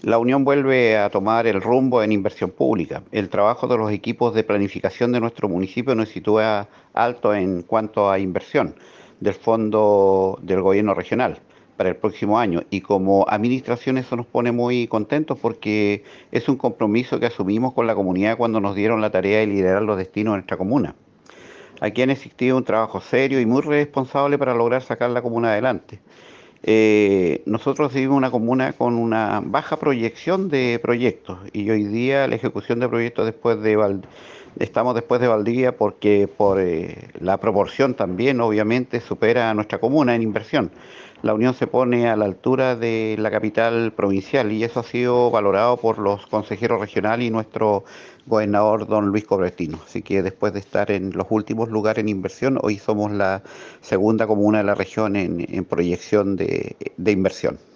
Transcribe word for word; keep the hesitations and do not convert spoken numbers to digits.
La Unión vuelve a tomar el rumbo en inversión pública. El trabajo de los equipos de planificación de nuestro municipio nos sitúa alto en cuanto a inversión del fondo del gobierno regional para el próximo año. Y como administración eso nos pone muy contentos porque es un compromiso que asumimos con la comunidad cuando nos dieron la tarea de liderar los destinos de nuestra comuna. Aquí han existido un trabajo serio y muy responsable para lograr sacar la comuna adelante. Eh, nosotros vivimos una comuna con una baja proyección de proyectos y hoy día la ejecución de proyectos después de Val- estamos después de Valdivia porque por eh, la proporción también obviamente supera a nuestra comuna en inversión. La Unión se pone a la altura de la capital provincial y eso ha sido valorado por los consejeros regionales y nuestro gobernador don Luis Cobretino. Así que después de estar en los últimos lugares en inversión, hoy somos la segunda comuna de la región en, en proyección de, de inversión.